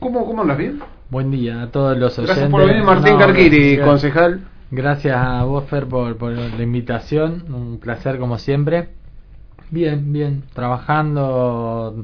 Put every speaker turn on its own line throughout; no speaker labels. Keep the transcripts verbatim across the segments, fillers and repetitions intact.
¿Cómo, cómo andas? ¿Bien?
Buen día a todos los oyentes.
Gracias por venir, Martín no, Carquiri, concejal.
Gracias a vos, Fer, por, por la invitación. Un placer, como siempre. Bien, bien. Trabajando,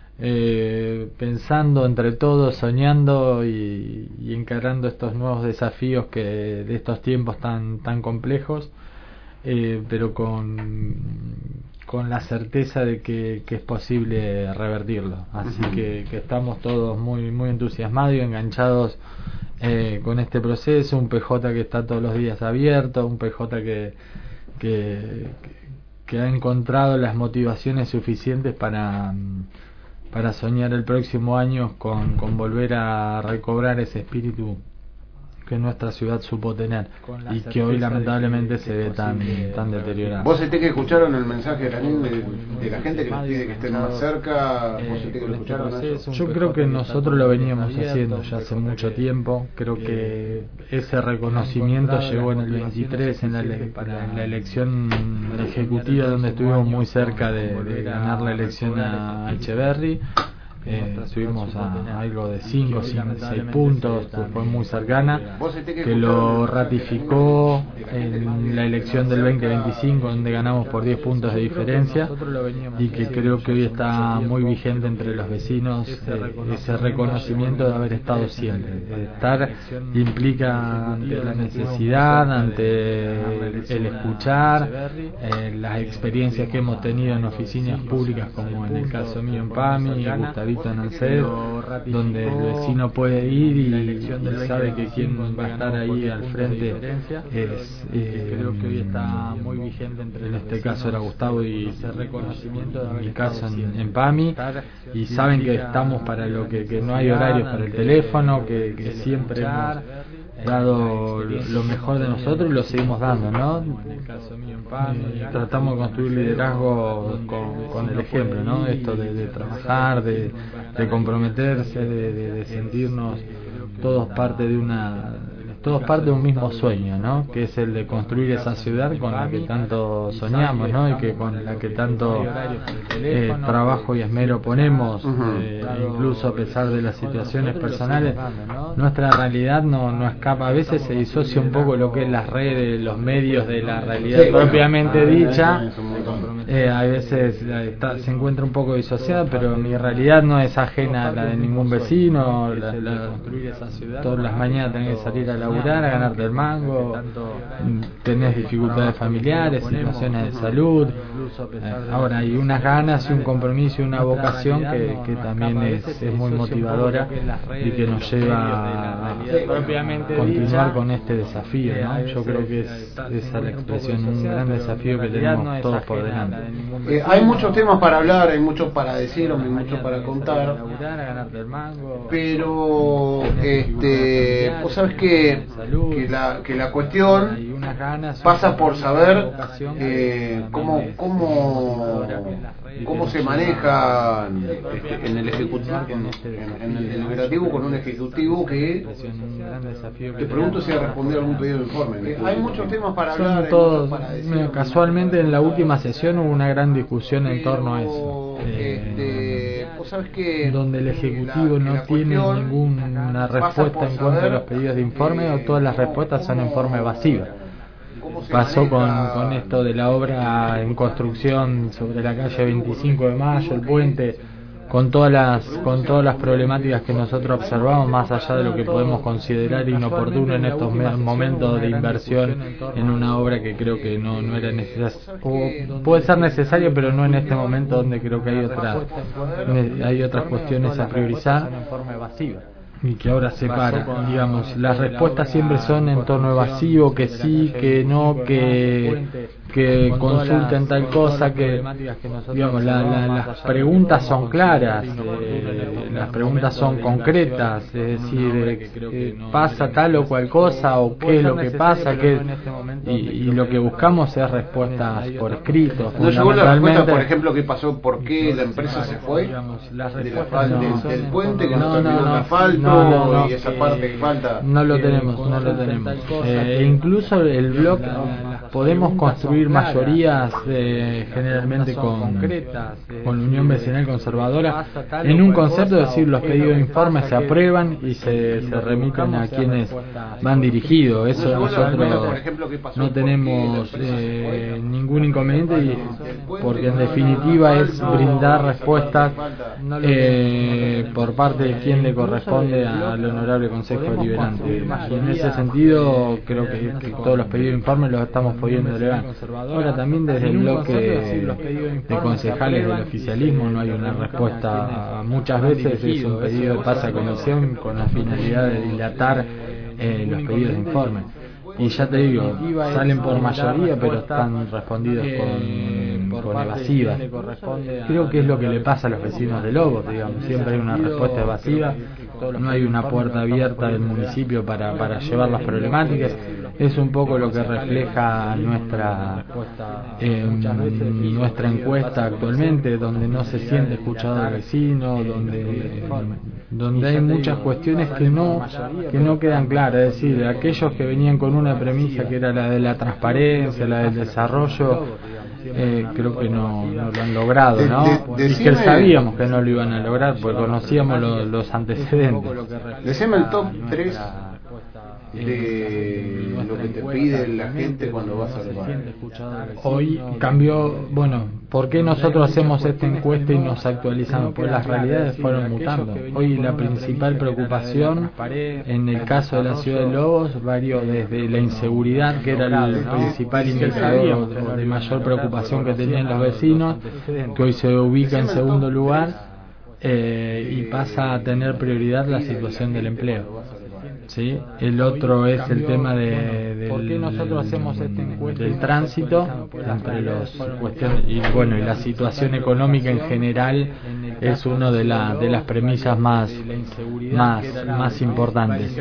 eh, pensando entre todos, soñando y, y encarando estos nuevos desafíos que de estos tiempos tan, tan complejos, eh, pero con, con la certeza de que, que es posible revertirlo. Así uh-huh. que, que estamos todos muy, muy entusiasmados y enganchados Eh, con este proceso. Un P J que está todos los días abierto, un P J que, que, que ha encontrado las motivaciones suficientes para, para soñar el próximo año con, con volver a recobrar ese espíritu que nuestra ciudad supo tener y que hoy lamentablemente se ve tan tan deteriorado.
¿Vos sentís que escucharon el mensaje de la, de, de la gente que les pide que estén más cerca? ¿Vos sentís que lo escucharon eso?
Yo creo que nosotros lo veníamos haciendo ya hace mucho tiempo. Creo que ese reconocimiento llegó en el veintitrés, en la, para la elección ejecutiva, donde estuvimos muy cerca de, de ganar la elección a Echeverri. Eh, estuvimos a algo de cinco, seis puntos, fue muy cercana, que lo ratificó en la elección del veinte veinticinco, donde ganamos por diez puntos de diferencia, y que creo que hoy está muy vigente entre los vecinos eh, ese reconocimiento de haber estado siempre. De estar implica ante la necesidad, ante el escuchar, eh, las experiencias que hemos tenido en oficinas públicas, como en el caso mío en PAMI, Gustavito en Alced, donde el vecino puede ir y, y sabe que quien va a estar ahí al frente es, eh, creo que hoy está muy vigente entre en este caso era Gustavo y ese reconocimiento de mi caso en, en PAMI, y saben que estamos para lo que, que no hay horarios para el teléfono, que, que siempre hemos dado lo mejor de nosotros y lo seguimos dando, ¿no? Eh, tratamos de construir liderazgo con, con el ejemplo, ¿no? Esto de, de trabajar, de, de comprometerse, de, de, de sentirnos todos parte de una todos parte de un mismo sueño, ¿no? Que es el de construir esa ciudad con la que tanto soñamos, ¿no? Y que con la que tanto eh, trabajo y esmero ponemos, eh, incluso a pesar de las situaciones personales. Nuestra realidad no, no escapa, a veces se disocia un poco lo que es las redes, los medios de la realidad propiamente dicha. Eh, a veces está, se encuentra un poco disociada, pero mi realidad no es ajena a la de ningún vecino. La, la, todas las mañanas tenés que salir a laburar, a ganarte el mango, tenés dificultades familiares, situaciones de salud. Eh, ahora hay unas ganas y un compromiso y una vocación que, que también es, es muy motivadora y que nos lleva a continuar con este desafío, ¿no? Yo creo que es esa es la expresión, un gran desafío que tenemos todos por delante.
Eh, hay muchos temas para hablar, hay muchos para decir, hay muchos para contar, pero este, vos sabés que, que, la, que la cuestión pasa por saber eh, cómo, cómo, cómo se maneja este, en el ejecutivo, en, en el deliberativo con un ejecutivo que te pregunto si ha respondido algún pedido de informe. Eh, hay muchos temas para hablar.
Todos, para decir, casualmente en la última sesión hubo una gran discusión en torno a eso, eh,
este, ¿sabes que
donde el Ejecutivo la, no tiene ninguna respuesta en cuanto a los pedidos de informe, eh, o todas las respuestas son en forma evasiva. Pasó con, con esto de la obra en construcción sobre la calle veinticinco de mayo, el puente, con todas las con todas las problemáticas que nosotros observamos, más allá de lo que podemos considerar inoportuno en estos momentos de inversión en una obra que creo que no, no era necesaria, o puede ser necesario, pero no en este momento, donde creo que hay otras hay otras cuestiones a priorizar y que ahora se para. Digamos, las respuestas siempre son en tono evasivo, que sí, que no, que que consulten tal cosa, que digamos la, la, las preguntas son claras, eh, las preguntas son concretas, es decir, eh, pasa tal o cual cosa, o qué es lo que pasa, qué, y, y lo que buscamos es respuestas por escrito.
¿No llegó la respuesta, por ejemplo, qué pasó, por qué la empresa se fue del, del puente, que no terminó el asfalto? no,
no, no,
y esa parte que falta.
No lo tenemos, no lo tenemos. Eh, incluso el bloque podemos construir mayorías eh, generalmente con, con la Unión Vecinal Conservadora en un concepto, es decir, los pedidos de informes se aprueban y se, se remiten a quienes van dirigidos. Eso nosotros no tenemos eh, ningún inconveniente, y, porque en definitiva es brindar respuestas eh, por parte de quien le corresponde al honorable Consejo Deliberante, y en ese sentido creo que, que todos los pedidos de informes los estamos pudiendo elevar. Ahora también desde el bloque de concejales del oficialismo no hay una respuesta. Muchas veces es un pedido de pase a comisión con la finalidad de dilatar eh, los pedidos de informe. Y ya te digo, salen por mayoría, pero están respondidos con, con evasivas. Creo que es lo que le pasa a los vecinos de Lobos, digamos. Siempre hay una respuesta evasiva, no hay una puerta abierta del municipio para, para llevar las problemáticas. Es un poco lo que refleja nuestra eh, nuestra encuesta actualmente, donde no se siente escuchado el vecino, donde donde hay muchas cuestiones que no que no quedan claras. Es decir, aquellos que venían con una premisa que era la de la transparencia, la del desarrollo, eh, creo que no, no lo han logrado, ¿no? Y que sabíamos que no lo iban a lograr porque conocíamos lo, los antecedentes.
Decime el top tres de lo que te pide la gente cuando vas al bar.
Hoy cambió, bueno, ¿por qué nosotros hacemos esta encuesta y nos actualizamos? Pues las realidades fueron mutando. Hoy la principal preocupación en el caso de la ciudad de Lobos varió desde la inseguridad, que era el principal indicador de mayor preocupación que tenían los vecinos, que hoy se ubica en segundo lugar, eh, y pasa a tener prioridad la situación del empleo. ¿Sí? El otro es el tema de, del, ¿por qué nosotros hacemos esta encuesta? Del tránsito entre los cuestiones, y bueno, y la situación económica en general es una de, la, de las premisas más más más importantes.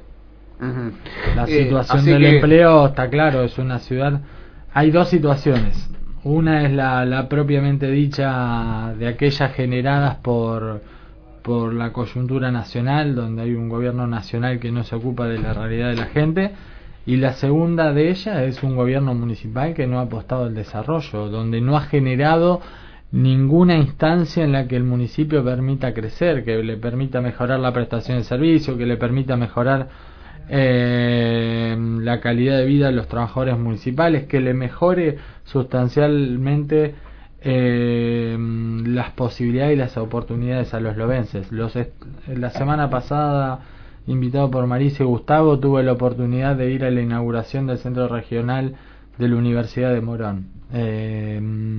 La situación del empleo está claro, es una ciudad, hay dos situaciones. Una es la, la propiamente dicha de aquellas generadas por por la coyuntura nacional, donde hay un gobierno nacional que no se ocupa de la realidad de la gente, y la segunda de ellas es un gobierno municipal que no ha apostado al desarrollo, donde no ha generado ninguna instancia en la que el municipio permita crecer, que le permita mejorar la prestación de servicio, que le permita mejorar eh, la calidad de vida de los trabajadores municipales, que le mejore sustancialmente Eh, las posibilidades y las oportunidades a los lobenses. Los est- la semana pasada, invitado por Marisa y Gustavo, tuve la oportunidad de ir a la inauguración del centro regional de la Universidad de Morón. Eh,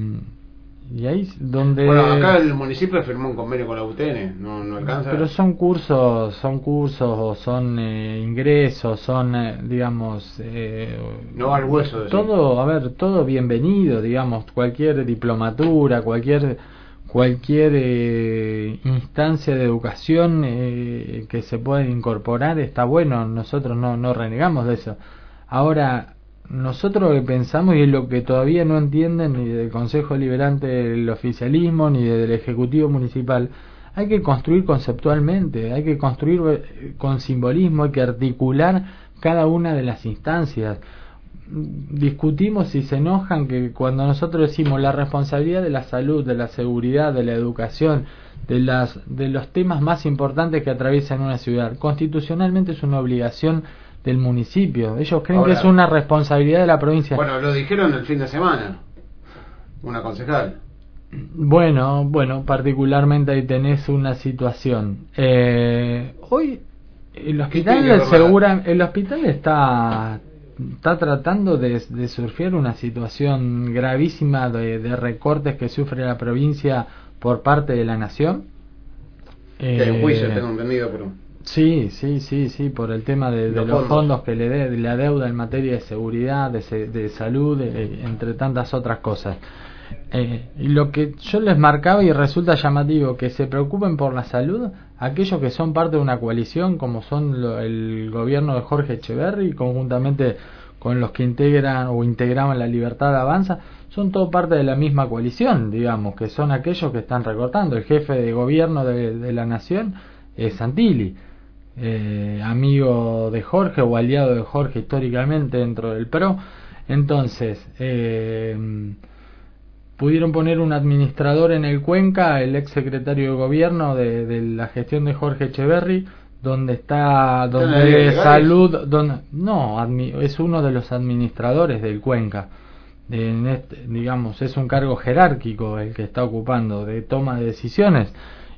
y ahí donde
bueno, acá el municipio firmó un convenio con la U T N, no, no alcanza.
Pero son cursos, son cursos o son eh, ingresos, son eh, digamos eh,
no va al hueso de
todo, sí. A ver, todo bienvenido, digamos, cualquier diplomatura, cualquier cualquier eh, instancia de educación eh, que se pueda incorporar está bueno, nosotros no no renegamos de eso. Ahora, nosotros lo que pensamos, y es lo que todavía no entienden ni del Consejo Deliberante del oficialismo ni del Ejecutivo Municipal, hay que construir conceptualmente, hay que construir con simbolismo, hay que articular cada una de las instancias. Discutimos y se enojan que cuando nosotros decimos la responsabilidad de la salud, de la seguridad, de la educación, de las de los temas más importantes que atraviesan una ciudad, constitucionalmente es una obligación del municipio. Ellos creen Ahora, que es una responsabilidad de la provincia.
Bueno, lo dijeron el fin de semana una concejal.
Bueno, bueno, particularmente ahí tenés una situación. Eh, hoy el hospital segura, el hospital está está tratando de, de surfear una situación gravísima de, de recortes que sufre la provincia por parte de la nación.
Que hay un juicio, tengo entendido, pero
Sí, sí, sí, sí, por el tema de, de los, los fondos. fondos que le dé, de la deuda en materia de seguridad, de, de salud, de, entre tantas otras cosas. Eh, y lo que yo les marcaba y resulta llamativo, que se preocupen por la salud aquellos que son parte de una coalición, como son lo, el gobierno de Jorge Echeverri, conjuntamente con los que integran o integraban la Libertad Avanza, son todo parte de la misma coalición, digamos, que son aquellos que están recortando. El jefe de gobierno de, de la nación es Santilli. eh, amigo de Jorge o aliado de Jorge históricamente dentro del P R O. Entonces, eh, pudieron poner un administrador en el Cuenca, el ex secretario de gobierno de, de la gestión de Jorge Echeverry, donde está, donde salud, donde, no, admi, es uno de los administradores del Cuenca. En este, digamos, es un cargo jerárquico el que está ocupando de toma de decisiones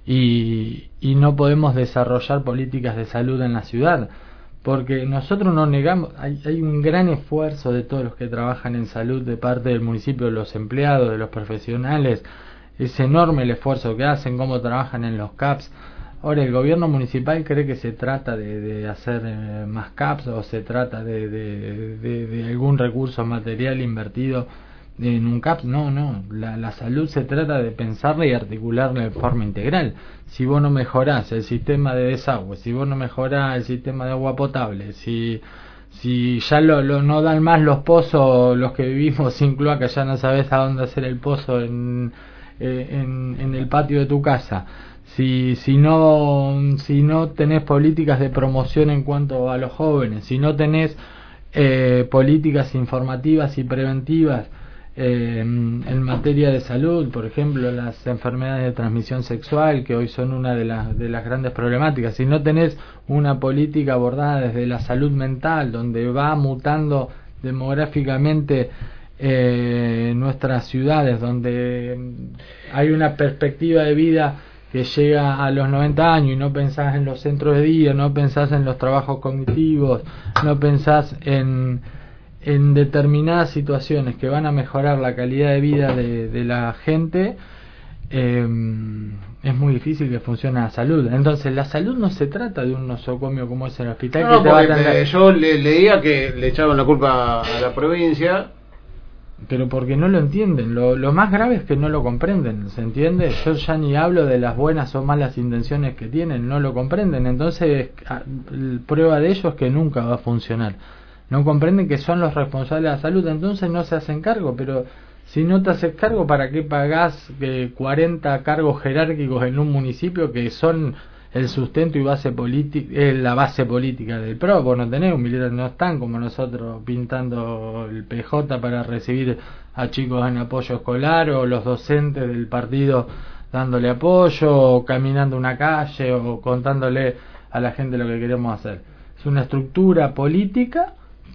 y, y no podemos desarrollar políticas de salud en la ciudad porque nosotros no negamos, hay, hay un gran esfuerzo de todos los que trabajan en salud de parte del municipio, de los empleados, de los profesionales, es enorme el esfuerzo que hacen, cómo trabajan en los C A Ps. Ahora, ¿el gobierno municipal cree que se trata de, de hacer eh, más C A Ps o se trata de, de, de, de algún recurso material invertido en un C A P S? No, no, la, la salud se trata de pensarla y articularla de forma integral. Si vos no mejorás el sistema de desagüe, si vos no mejorás el sistema de agua potable, si si ya lo, lo no dan más los pozos, los que vivimos sin cloaca, ya no sabés a dónde hacer el pozo en, eh, en, en el patio de tu casa. Si, si no si no tenés políticas de promoción en cuanto a los jóvenes, si no tenés eh, políticas informativas y preventivas eh, en materia de salud, por ejemplo las enfermedades de transmisión sexual, que hoy son una de las de las grandes problemáticas, si no tenés una política abordada desde la salud mental, donde va mutando demográficamente eh, nuestras ciudades, donde hay una perspectiva de vida que llega a los noventa años y no pensás en los centros de día, no pensás en los trabajos cognitivos, no pensás en, en determinadas situaciones que van a mejorar la calidad de vida de, de la gente, eh, es muy difícil que funcione la salud. Entonces la salud no se trata de un nosocomio como es el hospital.
No,
que te va a atender.
Yo le, leía que le echaban la culpa a la provincia,
pero porque no lo entienden. Lo, lo más grave es que no lo comprenden, ¿se entiende? Yo ya ni hablo de las buenas o malas intenciones que tienen, no lo comprenden. Entonces, a, prueba de ello es que nunca va a funcionar. No comprenden que son los responsables de la salud, entonces no se hacen cargo. Pero si no te haces cargo, ¿para qué pagás eh, cuarenta cargos jerárquicos en un municipio que son el sustento y base política, eh, la base política del P R O? Vos no tenés un militar, no están como nosotros pintando el P J para recibir a chicos en apoyo escolar, o los docentes del partido dándole apoyo, o caminando una calle, o contándole a la gente lo que queremos hacer. Es una estructura política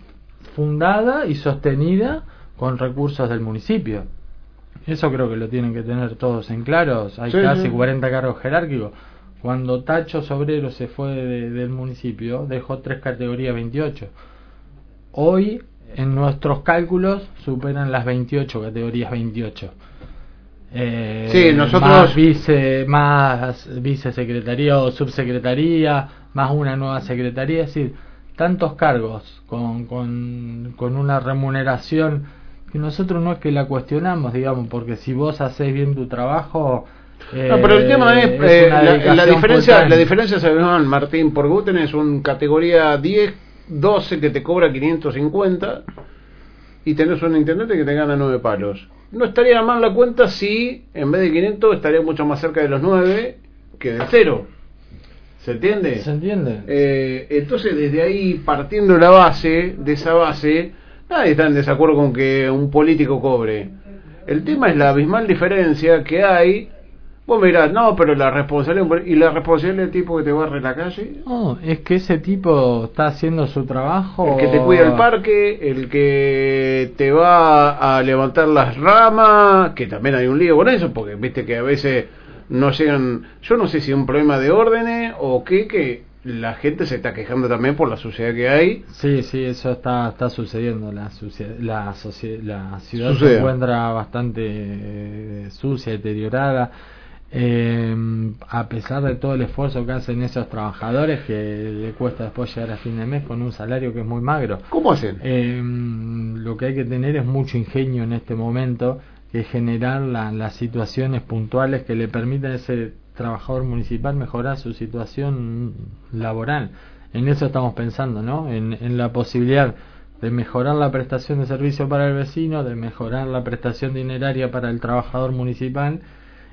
fundada y sostenida con recursos del municipio. Eso creo que lo tienen que tener todos en claro. Hay sí, casi sí. cuarenta cargos jerárquicos. Cuando Tacho Sobrero se fue de, del municipio, dejó tres categorías veintiocho. Hoy, en nuestros cálculos, superan las veintiocho categorías veintiocho. Eh,
sí, nosotros...
Más, vice, más vicesecretaría o subsecretaría, más una nueva secretaría. Es decir, tantos cargos con, con, con una remuneración que nosotros no es que la cuestionamos, digamos, porque si vos hacés bien tu trabajo...
Eh, no, pero el tema es, es eh, la, la diferencia la diferencia se ve, Martín, porque vos tenés un categoría diez, doce que te cobra quinientos cincuenta y tenés un intendente que te gana nueve palos. No estaría mal la cuenta si en vez de quinientos estaría mucho más cerca de los nueve que del cero. ¿Se entiende?
Se entiende.
Eh, entonces, desde ahí, partiendo la base, de esa base, nadie está en desacuerdo con que un político cobre. El tema es la abismal diferencia que hay. Vos me dirás, no, pero la responsabilidad, ¿y la responsabilidad del tipo que te barre la calle?
No, es que ese tipo está haciendo su trabajo.
El que te cuida el parque, el que te va a levantar las ramas, que también hay un lío con eso, porque viste que a veces no llegan, yo no sé si es un problema de órdenes o qué, que la gente se está quejando también por la suciedad que hay.
Sí, sí, eso está está sucediendo. La suciedad, la, la ciudad Suceda. se encuentra bastante eh, sucia, deteriorada. Eh, a pesar de todo el esfuerzo que hacen esos trabajadores, que le cuesta después llegar a fin de mes con un salario que es muy magro.
¿Cómo hacen?
Eh, lo que hay que tener es mucho ingenio en este momento, que es generar la, las situaciones puntuales que le permitan a ese trabajador municipal mejorar su situación laboral. En eso estamos pensando, ¿no? En, en la posibilidad de mejorar la prestación de servicio para el vecino, de mejorar la prestación dineraria para el trabajador municipal,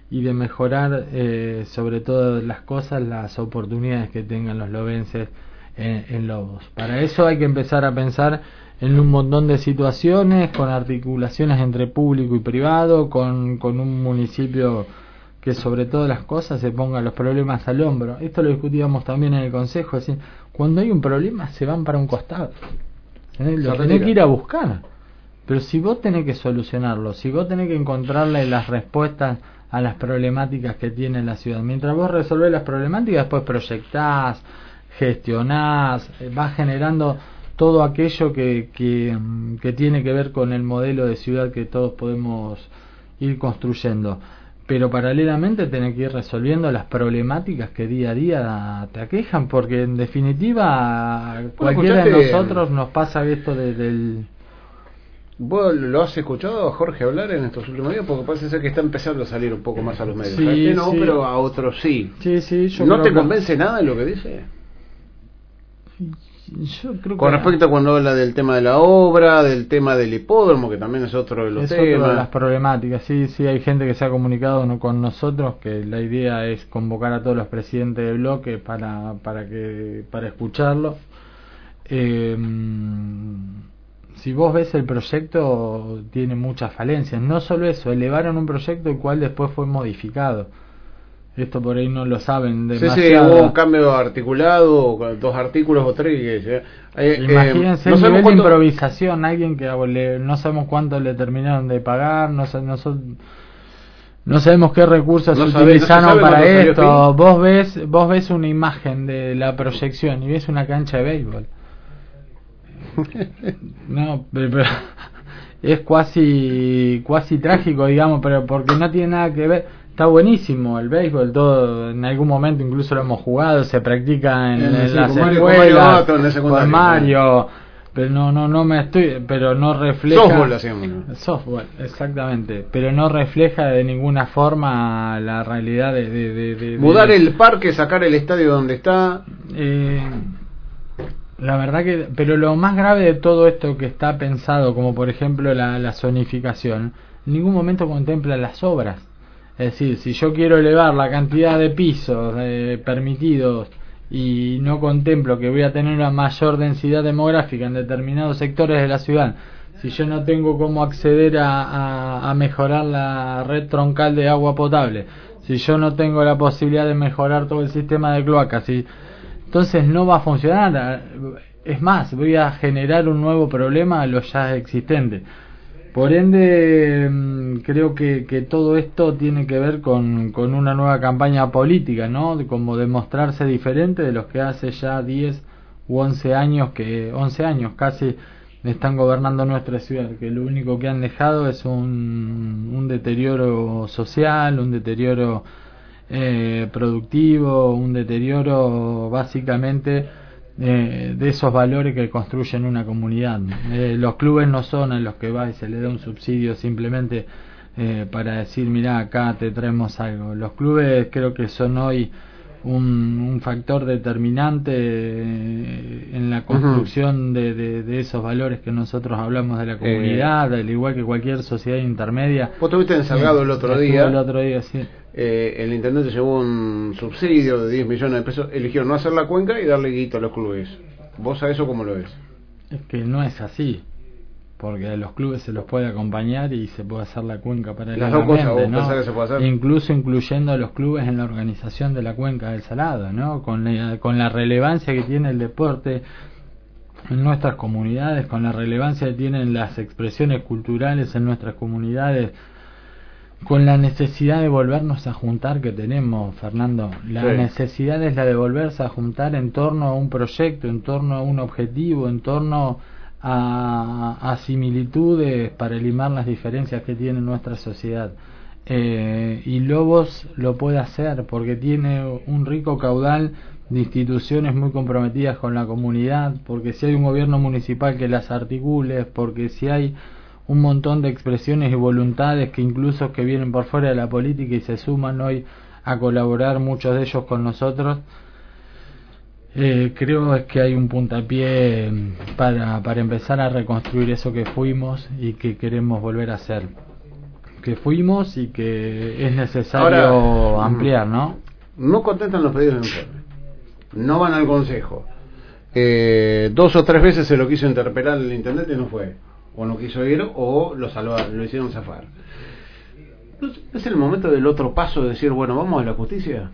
y de mejorar eh, sobre todas las cosas las oportunidades que tengan los lobenses en, en Lobos. Para eso hay que empezar a pensar en un montón de situaciones, con articulaciones entre público y privado, con, con un municipio que sobre todas las cosas se ponga los problemas al hombro. Esto lo discutíamos también en el consejo, es decir, cuando hay un problema se van para un costado, ¿eh? Lo tenés que ir a buscar, pero si vos tenés que solucionarlo, si vos tenés que encontrarle las respuestas a las problemáticas que tiene la ciudad, mientras vos resolvés las problemáticas, después proyectás, gestionás, vas generando todo aquello que, que, que tiene que ver con el modelo de ciudad que todos podemos ir construyendo. Pero paralelamente tenés que ir resolviendo las problemáticas que día a día te aquejan, porque en definitiva bueno, cualquiera de nosotros nos pasa esto de, del...
¿Vos lo has escuchado a Jorge hablar en estos últimos días? Porque parece ser que está empezando a salir un poco más a los medios.
Sí,
a este no,
sí.
Pero a otros sí.
Sí, sí, yo
¿No
creo
te
que...
convence nada de lo que dice?
Yo creo
Con
que...
respecto a cuando habla del tema de la obra, del tema del hipódromo, que también es otro de los
es
temas.
Otra de las problemáticas, sí, sí, hay gente que se ha comunicado no, con nosotros, que la idea es convocar a todos los presidentes de bloque para, para, que, para escucharlo. Eh, si vos ves el proyecto, tiene muchas falencias. No solo eso, elevaron un proyecto el cual después fue modificado. Esto por ahí no lo saben demasiado.
Sí, sí, hubo un cambio articulado, dos artículos o tres. Eh, eh,
Imagínense
eh, no
el nivel
cuánto...
de improvisación, alguien que le, no sabemos cuánto le terminaron de pagar, no, no, no sabemos qué recursos
no
utilizaron
sabe, no
para esto.
Fin.
Vos ves, vos ves una imagen de la proyección y ves una cancha de béisbol. No, pero, pero es cuasi, cuasi trágico, digamos, pero porque no tiene nada que ver. Está buenísimo el béisbol, todo en algún momento incluso lo hemos jugado, se practica en, en
sí,
las
con
escuelas,
Mario, con
con Mario, pero no, no, no me estoy, pero no refleja.
Softball hacemos.
Softball, exactamente, pero no refleja de ninguna forma la realidad de, de, de, de
mudar
de,
el parque, sacar el estadio donde está.
Eh, la verdad que, pero lo más grave de todo esto que está pensado, como por ejemplo la, la zonificación, en ningún momento contempla las obras. Es decir, si yo quiero elevar la cantidad de pisos eh, permitidos y no contemplo que voy a tener una mayor densidad demográfica en determinados sectores de la ciudad, si yo no tengo cómo acceder a, a, a mejorar la red troncal de agua potable, si yo no tengo la posibilidad de mejorar todo el sistema de cloacas, si, entonces no va a funcionar. Es más, voy a generar un nuevo problema a lo ya existente. Por ende, creo que, que todo esto tiene que ver con, con una nueva campaña política, ¿no? De como demostrarse diferente de los que hace ya diez u once años, que once años casi están gobernando nuestra ciudad, que lo único que han dejado es un, un deterioro social, un deterioro eh, productivo, un deterioro básicamente Eh, de esos valores que construyen una comunidad. Eh, los clubes no son a los que va y se le da un subsidio simplemente eh, para decir, mirá, acá te traemos algo. Los clubes creo que son hoy un, un factor determinante eh, en la construcción uh-huh. de, de, de esos valores que nosotros hablamos de la comunidad, eh, al igual que cualquier sociedad intermedia.
Vos estuviste en Salgado el otro día.
El otro día, sí.
Eh, el intendente llevó un subsidio de diez millones de pesos, eligió no hacer la cuenca y darle guito a los clubes. ¿Vos a eso cómo lo ves?
Es que no es así, porque a los clubes se los puede acompañar y se puede hacer la cuenca para
las dos cosas, ¿vos
¿no?
pensás que se puede hacer?
Incluso incluyendo a los clubes en la organización de la cuenca del Salado, ¿no? Con la, con la relevancia que tiene el deporte en nuestras comunidades, con la relevancia que tienen las expresiones culturales en nuestras comunidades, con la necesidad de volvernos a juntar que tenemos, Fernando. La sí. necesidad es la de volverse a juntar en torno a un proyecto, en torno a un objetivo, en torno a, a similitudes para limar las diferencias que tiene nuestra sociedad. Eh, y Lobos lo puede hacer porque tiene un rico caudal de instituciones muy comprometidas con la comunidad, porque si hay un gobierno municipal que las articule, porque si hay un montón de expresiones y voluntades que incluso que vienen por fuera de la política y se suman hoy a colaborar, muchos de ellos con nosotros. Eh, creo es que hay un puntapié para, para empezar a reconstruir eso que fuimos y que queremos volver a hacer. que fuimos y que es necesario Ahora, ampliar, ¿no?
No contestan los pedidos de informe, no van al consejo. Eh, dos o tres veces se lo quiso interpelar el intendente y no fue, o no quiso ir, o lo salvaron, lo hicieron zafar. ¿Es el momento del otro paso de decir, bueno, vamos a la justicia?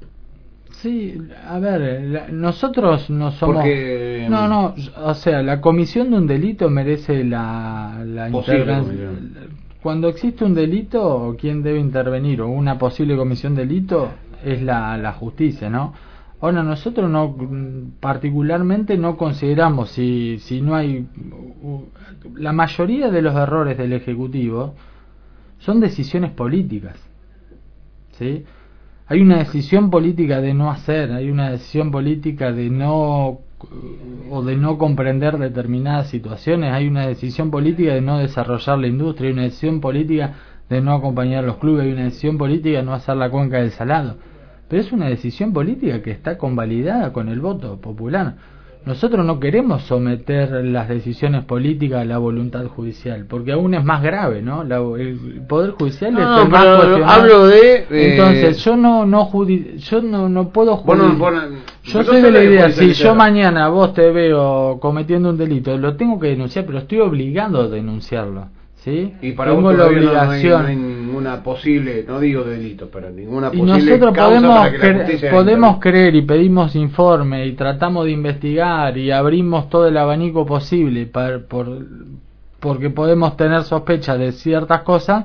Sí, a ver, la, nosotros no somos...
Porque...
No, no, o sea, la comisión de un delito merece la, la intervención. Cuando existe un delito, ¿quién debe intervenir? O una posible comisión de delito es la, la justicia, ¿no? Ahora, nosotros no particularmente no consideramos si, si no hay... La mayoría de los errores del Ejecutivo son decisiones políticas, ¿sí? Hay una decisión política de no hacer, hay una decisión política de no o de no comprender determinadas situaciones, hay una decisión política de no desarrollar la industria, hay una decisión política de no acompañar los clubes, hay una decisión política de no hacer la cuenca del Salado. Pero es una decisión política que está convalidada con el voto popular. Nosotros no queremos someter las decisiones políticas a la voluntad judicial, porque aún es más grave, ¿no? La, el poder judicial no, es el más cuestionado.
Hablo de eh,
entonces yo no no judi yo no no puedo
bueno, bueno,
yo soy de la idea, si yo mañana vos te veo cometiendo un delito, lo tengo que denunciar, pero estoy obligado a denunciarlo, ¿sí?
Y para
tengo
vos
la obligación.
No hay, no hay ninguna posible, no digo delito, pero ninguna
y
posible
nosotros
causa
podemos
para que la justicia
podemos creer y pedimos informe y tratamos de investigar y abrimos todo el abanico posible para, por, porque podemos tener sospechas de ciertas cosas,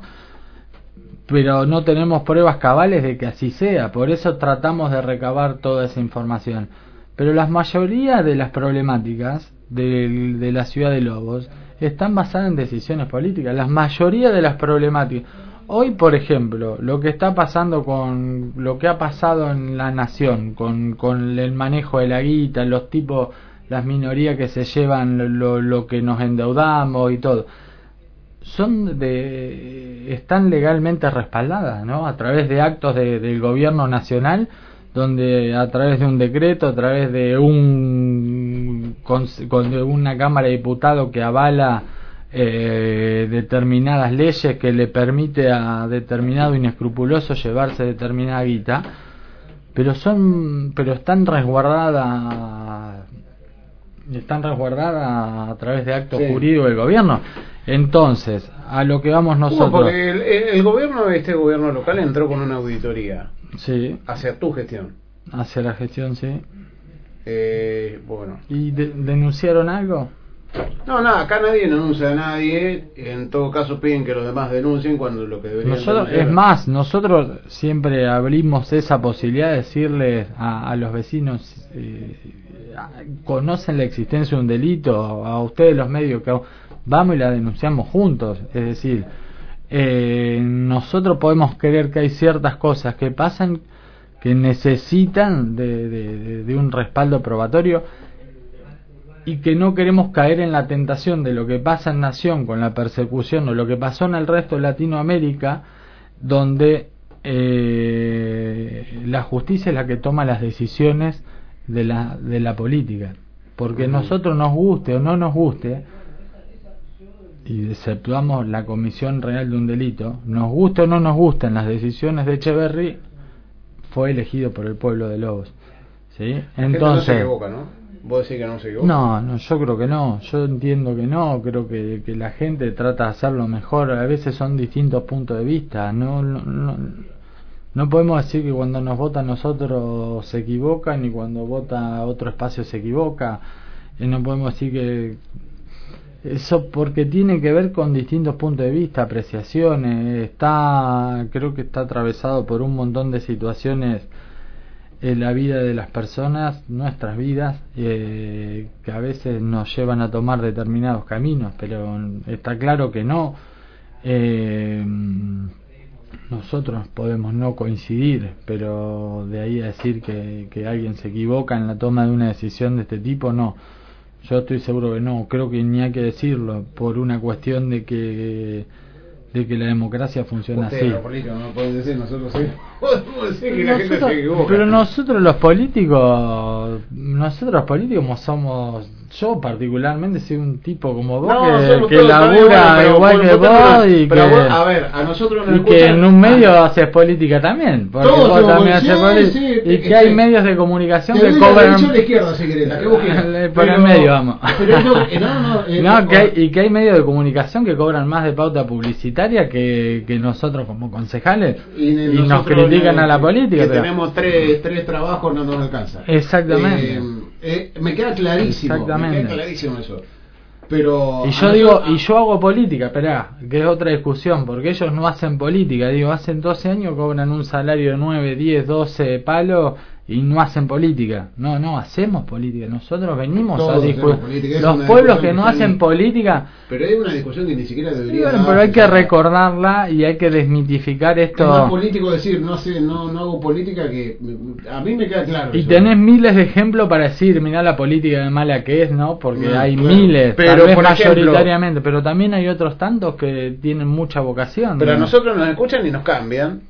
pero no tenemos pruebas cabales de que así sea. Por eso tratamos de recabar toda esa información. Pero la mayoría de las problemáticas de, de la ciudad de Lobos están basadas en decisiones políticas. La mayoría de las problemáticas. Hoy, por ejemplo, lo que está pasando con lo que ha pasado en la nación, con, con el manejo de la guita, los tipos, las minorías que se llevan lo, lo que nos endeudamos y todo, son de están legalmente respaldadas, ¿no? A través de actos de, del gobierno nacional, donde a través de un decreto, a través de un con, con una Cámara de Diputados que avala eh, determinadas leyes que le permite a determinado inescrupuloso llevarse determinada guita, pero son pero están resguardadas están resguardadas a través de actos sí. jurídicos del gobierno. Entonces, a lo que vamos nosotros...
No, porque el, el gobierno, este gobierno local entró con una auditoría.
Sí.
Hacia tu gestión.
Hacia la gestión, sí.
Eh, bueno.
¿Y de, denunciaron algo?
No, nada, acá nadie denuncia a nadie. En todo caso piden que los demás denuncien cuando lo que deberían
nosotros,
denunciar.
Es más, nosotros siempre abrimos esa posibilidad de decirles a, a los vecinos, eh, conocen la existencia de un delito, a ustedes los medios que vamos y la denunciamos juntos. Es decir, eh, nosotros podemos creer que hay ciertas cosas que pasan que necesitan de, de, de un respaldo probatorio y que no queremos caer en la tentación de lo que pasa en Nación con la persecución o lo que pasó en el resto de Latinoamérica, donde eh, la justicia es la que toma las decisiones de la, de la política, porque nosotros nos guste o no nos guste, y exceptuamos la comisión real de un delito, nos guste o no nos gusten las decisiones de Echeverry, fue elegido por el pueblo de Lobos, ¿sí? Entonces
no se equivoca, ¿no? ¿Vos decís que no se equivoca?
No, no, yo creo que no, yo entiendo que no, creo que, que la gente trata de hacerlo mejor, a veces son distintos puntos de vista, no, no, no, no podemos decir que cuando nos vota a nosotros se equivoca, ni cuando vota a otro espacio se equivoca, y no podemos decir que eso, porque tiene que ver con distintos puntos de vista, apreciaciones, está, creo que está atravesado por un montón de situaciones en la vida de las personas, nuestras vidas, eh, que a veces nos llevan a tomar determinados caminos, pero está claro que no. Eh, nosotros podemos no coincidir, pero de ahí a decir que, que alguien se equivoca en la toma de una decisión de este tipo, no. Yo estoy seguro que no, creo que ni hay que decirlo por una cuestión de que de que la democracia funciona
Ustedes,
así.
Los políticos no pueden decir, nosotros sí podemos decir que la gente se equivoca.
Pero nosotros los políticos, nosotros los políticos somos yo particularmente soy un tipo como vos
no,
que, que labura bueno, igual que vos y
pero
que,
vos, a ver, a nosotros nos
y que en un medio ah, haces política también, porque
todos
vos también haces
sí,
política
sí,
y que
sí,
hay
sí.
medios de comunicación
te
que cobran
a la izquierda si querés, la que vos quieras.
Por
pero,
el medio vamos.
Pero no, no, no, eh,
no que hay, y que hay medios de comunicación que cobran más de pauta publicitaria que, que nosotros como concejales y, y nos critican
no,
a la política.
Que
pero...
tenemos tres, tres trabajos no nos alcanza.
Exactamente.
Eh, eh, me queda clarísimo.
Exactamente.
Me queda clarísimo eso. Pero
y yo digo, nosotros, y yo hago política, esperá, que es otra discusión, porque ellos no hacen política, digo, hacen doce años cobran un salario de nueve, diez, doce palos y no hacen política. No, no hacemos política, nosotros venimos Todos a discutir. Los pueblos que no hacen política.
Pero hay una discusión que ni siquiera debería.
Bueno, pero hay que recordarla y hay que desmitificar esto.
Es más político decir, no sé, no, no hago política, que a mí me queda claro.
Y
eso.
tenés miles de ejemplos para decir, mirá la política de mala que es, ¿no? Porque no, hay claro. miles,
pero,
tal vez
por
mayoritariamente,
ejemplo,
pero también hay otros tantos que tienen mucha vocación.
Pero
¿no?
a nosotros nos escuchan y nos cambian.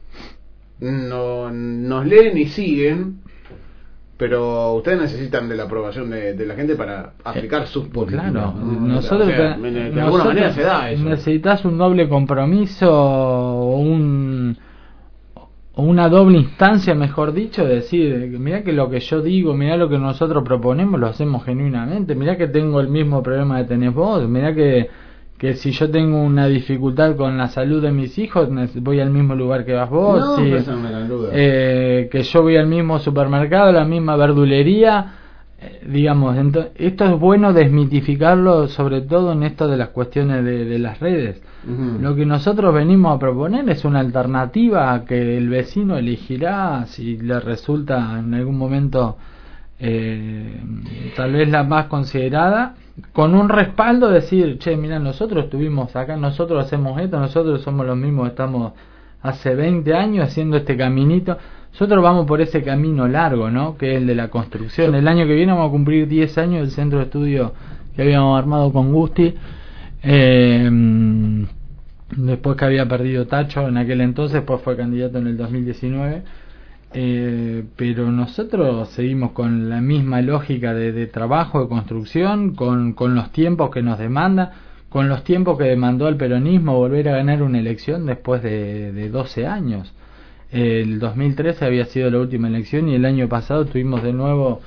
No, nos leen y siguen, pero ustedes necesitan de la aprobación de, de la gente para aplicar sus políticas.
Claro,
¿no?
nosotros,
o sea, de, de alguna nosotros manera se da eso.
Necesitas un doble compromiso o un o una doble instancia, mejor dicho, de decir, mirá que lo que yo digo, mirá lo que nosotros proponemos, lo hacemos genuinamente, mirá que tengo el mismo problema que tenés vos, mirá que que si yo tengo una dificultad con la salud de mis hijos, voy al mismo lugar que vas vos,
no,
si,
no me
eh, que yo voy al mismo supermercado, la misma verdulería, eh, digamos, ento- esto es bueno desmitificarlo, sobre todo en esto de las cuestiones de, de las redes. Uh-huh. Lo que nosotros venimos a proponer es una alternativa que el vecino elegirá si le resulta en algún momento eh, tal vez la más considerada, con un respaldo, decir, che, mira, nosotros estuvimos acá, nosotros hacemos esto, nosotros somos los mismos, estamos hace veinte años haciendo este caminito, nosotros vamos por ese camino largo, ¿no? Que es el de la construcción. El año que viene vamos a cumplir diez años del centro de estudio que habíamos armado con Gusti, eh, después que había perdido Tacho en aquel entonces, pues fue candidato en el dos mil diecinueve. Eh, pero nosotros seguimos con la misma lógica de, de trabajo, de construcción, con, con los tiempos que nos demanda, con los tiempos que demandó el peronismo volver a ganar una elección después de, de doce años. El dos mil trece había sido la última elección y el año pasado tuvimos de nuevo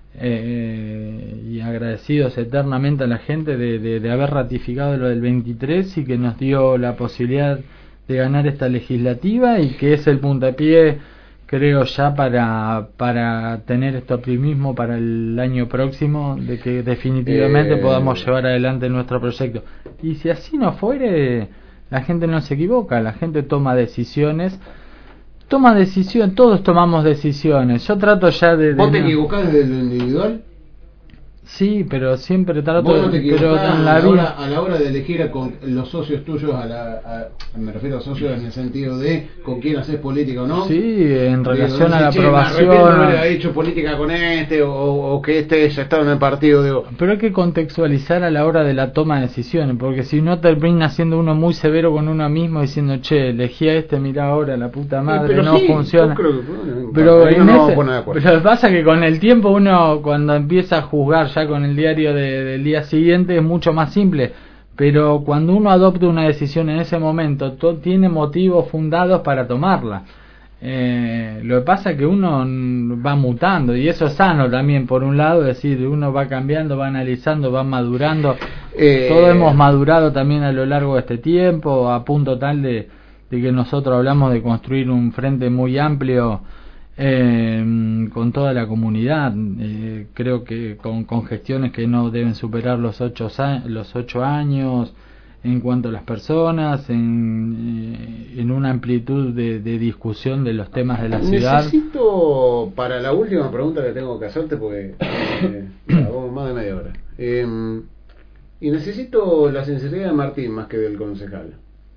eh, y agradecidos eternamente a la gente de, de, de haber ratificado lo del veintitrés y que nos dio la posibilidad de ganar esta legislativa y que es el puntapié, creo, ya para para tener este optimismo para el año próximo de que definitivamente eh... podamos llevar adelante nuestro proyecto. Y si así no fuere, la gente no se equivoca, la gente toma decisiones, toma decisiones, todos tomamos decisiones. Yo trato ya de... de
¿Vos te
no...
equivocás desde lo individual?
Sí, pero siempre trato
¿Vos no te
pero en la
a, la
vida...
hora, a la hora de elegir a con los socios tuyos, a la, a, me refiero a socios en el sentido de con quién hacer política o no?
Sí, en relación digo, a la
che,
aprobación...
Me arrepiento de haber hecho política con este o, o que este haya estado en el partido, digo.
Pero hay que contextualizar a la hora de la toma de decisiones, porque si no termina siendo uno muy severo con uno mismo diciendo, che, elegí a este, mirá ahora, la puta madre,
pero
no
sí,
funciona.
Creo que, bueno,
pero en
no
ese,
pone de acuerdo.
Pero pasa que con el tiempo uno, cuando empieza a juzgar ya con el diario de De, del día siguiente, es mucho más simple, pero cuando uno adopta una decisión en ese momento to, tiene motivos fundados para tomarla. Eh, lo que pasa es que uno va mutando y eso es sano también, por un lado, es decir, uno va cambiando, va analizando, va madurando. eh... Todos hemos madurado también a lo largo de este tiempo, a punto tal de, de que nosotros hablamos de construir un frente muy amplio Eh, con toda la comunidad, eh, creo que con, con gestiones que no deben superar los ocho, los ocho años en cuanto a las personas, en, eh, en una amplitud de, de discusión de los temas de la ciudad.
Necesito, para la última pregunta que tengo que hacerte, porque eh, vamos más de media hora, eh, y necesito la sinceridad de Martín más que del concejal.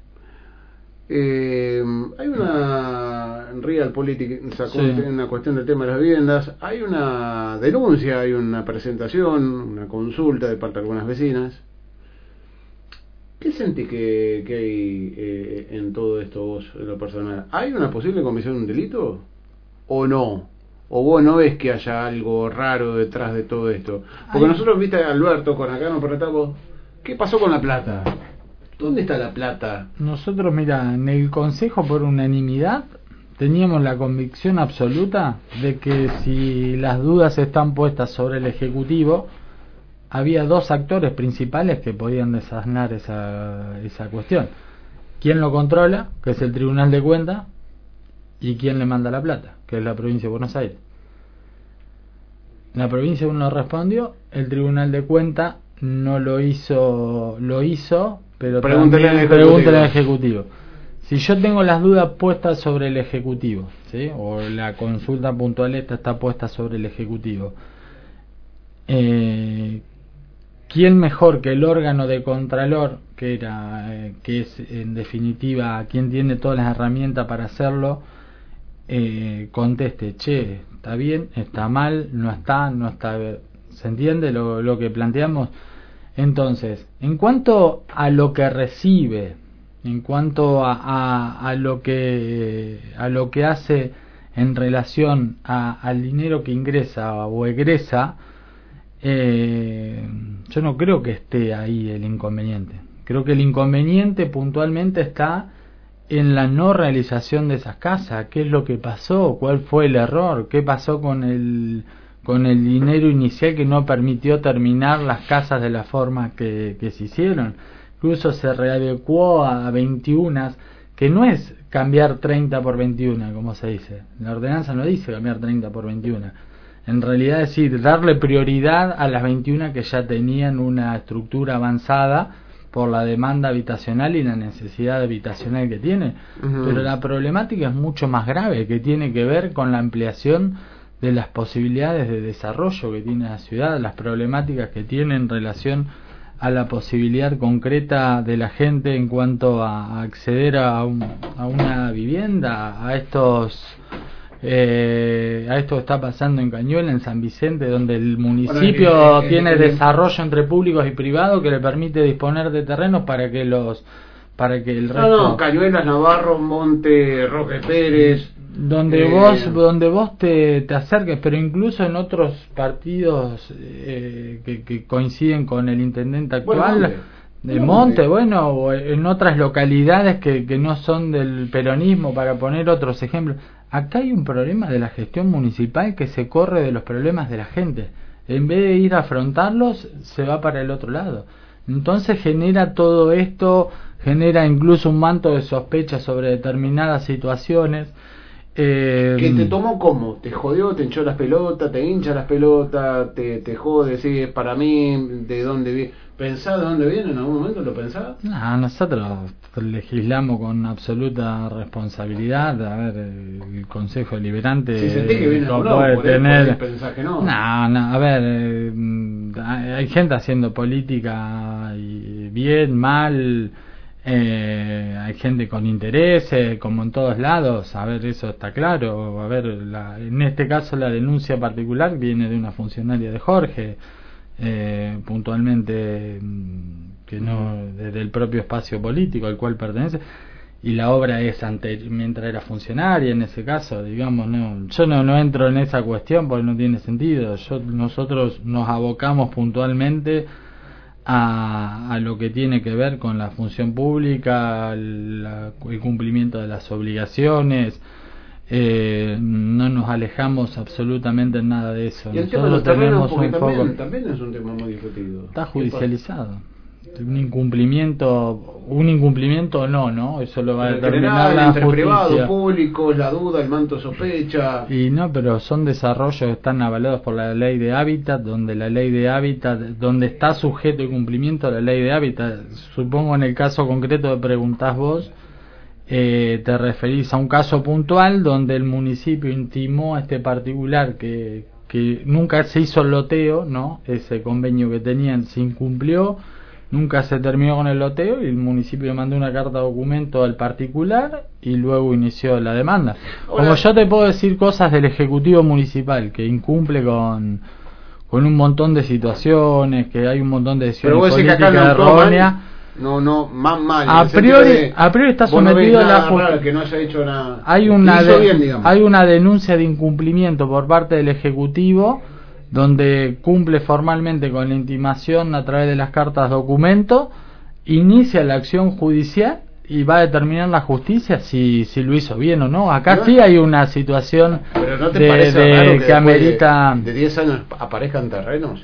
Eh, hay una real política, sacó sí. una cuestión del tema de las viviendas, hay una denuncia, hay una presentación, una consulta de parte de algunas vecinas. ¿Qué sentís que, que hay eh, en todo esto vos, en lo personal? ¿Hay una posible comisión de un delito? ¿O no? o vos no ves que haya algo raro detrás de todo esto. Porque Ay. nosotros, viste, Alberto, con acá nos preguntamos, ¿qué pasó con la plata? ¿Dónde está la plata?
Nosotros, mira, en el Consejo por unanimidad teníamos la convicción absoluta de que si las dudas están puestas sobre el Ejecutivo, había dos actores principales que podían desasnar esa, esa cuestión. ¿Quién lo controla? Que es el Tribunal de Cuentas. ¿Y quién le manda la plata? Que es la provincia de Buenos Aires. La provincia no respondió, el Tribunal de Cuentas no lo hizo, lo hizo, pero
pregúntale al
Ejecutivo. al Ejecutivo. Si yo tengo las dudas puestas sobre el Ejecutivo, ¿sí? O la consulta puntual esta está puesta sobre el Ejecutivo, eh, ¿quién mejor que el órgano de Contralor, que era, eh, que es en definitiva quien tiene todas las herramientas para hacerlo, eh, conteste, che, está bien, está mal, no está, no está, ¿se entiende lo, lo que planteamos? Entonces, en cuanto a lo que recibe, en cuanto a, a, a lo que a lo que hace en relación a, al dinero que ingresa o egresa, eh, yo no creo que esté ahí el inconveniente. Creo que el inconveniente puntualmente está en la no realización de esas casas. ¿Qué es lo que pasó? ¿Cuál fue el error? ¿Qué pasó con el con el dinero inicial que no permitió terminar las casas de la forma que, que se hicieron? Incluso se readecuó a veintiuno, que no es cambiar treinta por veintiuno, como se dice. La ordenanza no dice cambiar treinta por veintiuno. En realidad es decir, darle prioridad a las veintiuno que ya tenían una estructura avanzada por la demanda habitacional y la necesidad habitacional que tiene. Uh-huh. Pero la problemática es mucho más grave, que tiene que ver con la ampliación de las posibilidades de desarrollo que tiene la ciudad, las problemáticas que tiene en relación a la posibilidad concreta de la gente en cuanto a acceder a, un, a una vivienda, a estos eh, a esto que está pasando en Cañuelas, en San Vicente, donde el municipio bueno, que, que, tiene que, que, desarrollo entre públicos y privados que le permite disponer de terrenos para que los para que el resto...
No, no, Cañuelas, Navarro, Monte, Roque Pérez...
Donde eh, vos donde vos te, te acerques, pero incluso en otros partidos eh, que, que coinciden con el intendente actual, bueno, de Monte, Monte, bueno, o en otras localidades que, que no son del peronismo, para poner otros ejemplos. Acá hay un problema de la gestión municipal que se corre de los problemas de la gente. En vez de ir a afrontarlos, se va para el otro lado. Entonces genera todo esto, genera incluso un manto de sospecha sobre determinadas situaciones.
Eh, que te tomó como, te jodió, te hinchó las pelotas, te hincha las pelotas, te, te jode, sí, es para mí, de dónde viene. ¿Pensás de dónde viene? ¿En algún momento lo pensás?
No, nosotros legislamos con absoluta responsabilidad. A ver, el Consejo Deliberante
si sentí que viene no, puede por tener él, pensás que no.
No, no, a ver, eh, hay gente haciendo política y bien, mal. Eh, hay gente con intereses, como en todos lados, a ver, eso está claro. A ver, la, en este caso la denuncia particular viene de una funcionaria de Jorge, eh, puntualmente, que no, desde el propio espacio político al cual pertenece, y la obra es ante, mientras era funcionaria, en ese caso, digamos, no, yo no, no entro en esa cuestión porque no tiene sentido. Yo, nosotros nos abocamos puntualmente A, a lo que tiene que ver con la función pública, la, el cumplimiento de las obligaciones. Eh, no nos alejamos absolutamente en nada de eso.
Y el tema de los terrenos, porque también, también es un tema muy discutido.
Está judicializado. Un incumplimiento, un incumplimiento no, ¿no? Eso lo va a determinar la
entre
justicia.
Privado, público, la duda, el manto de sospecha.
Y no, pero son desarrollos que están avalados por la ley de hábitat, donde la ley de hábitat, donde está sujeto el cumplimiento de la ley de hábitat. Supongo en el caso concreto que preguntás vos, eh, te referís a un caso puntual donde el municipio intimó a este particular que, que nunca se hizo el loteo, ¿no? Ese convenio que tenían se incumplió. Nunca se terminó con el loteo y el municipio mandó una carta de documento al particular y luego inició la demanda. Hola. Como yo te puedo decir cosas del Ejecutivo Municipal que incumple con con un montón de situaciones, que hay un montón de decisiones políticas erróneas,
no, no, más mal.
A priori, de, a priori está sometido
no
a la justicia.
Que no haya hecho nada.
Hay una, de, bien, hay una denuncia de incumplimiento por parte del Ejecutivo, donde cumple formalmente con la intimación a través de las cartas documento, inicia la acción judicial y va a determinar la justicia si, si lo hizo bien o no. Acá ¿no? sí hay una situación
¿Pero no te
de,
parece
de,
raro que,
que amerita...
de diez años aparezcan terrenos?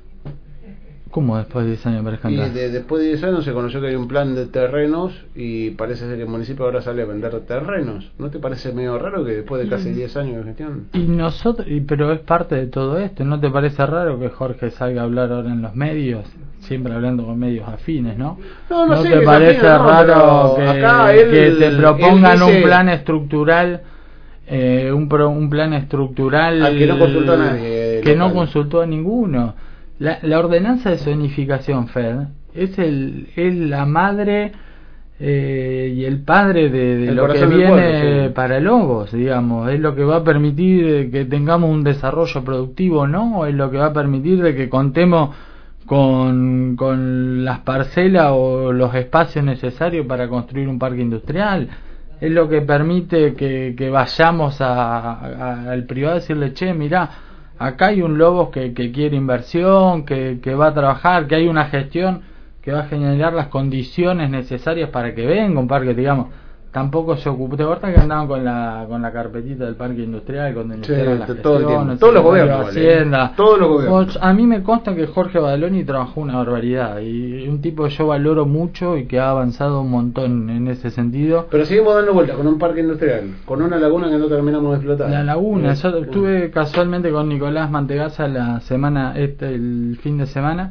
¿Cómo después de diez años aparezcan
y
terrenos?
De, después de diez años se conoció que hay un plan de terrenos y parece ser que el municipio ahora sale a vender terrenos. ¿No te parece medio raro que después de casi diez años de gestión?
Y nosotros, y, pero es parte de todo esto. ¿No te parece raro que Jorge salga a hablar ahora en los medios? Siempre hablando con medios afines, ¿no?
No, no,
¿No
sé
te parece
afines, no,
raro que,
acá él,
que te propongan
dice,
un plan estructural, eh, un, pro, un plan estructural
al que no consultó a nadie,
que no consultó a ninguno? La, la ordenanza de zonificación, Fed, es el es la madre eh, y el padre de, de lo que viene pueblo, sí. para Lobos, digamos. Es lo que va a permitir que tengamos un desarrollo productivo, ¿no? Es lo que va a permitir de que contemos con, con las parcelas o los espacios necesarios para construir un parque industrial. Es lo que permite que, que vayamos a, a, al privado y decirle, che, mirá, acá hay un Lobos que, que quiere inversión, que, que va a trabajar, que hay una gestión que va a generar las condiciones necesarias para que venga un parque, digamos. Tampoco se ocupó. ¿Te acuerdas que andaban con la con la carpetita del parque industrial cuando iniciaron las gestiones?
Todos los gobiernos.
Hacienda.
Todos los gobiernos.
A mí me consta que Jorge Badaloni trabajó una barbaridad y un tipo que yo valoro mucho y que ha avanzado un montón en ese sentido.
Pero seguimos dando vuelta con un parque industrial, con una laguna que no terminamos de explotar.
La laguna. Yo estuve casualmente con Nicolás Mantegaza la semana, este, el fin de semana.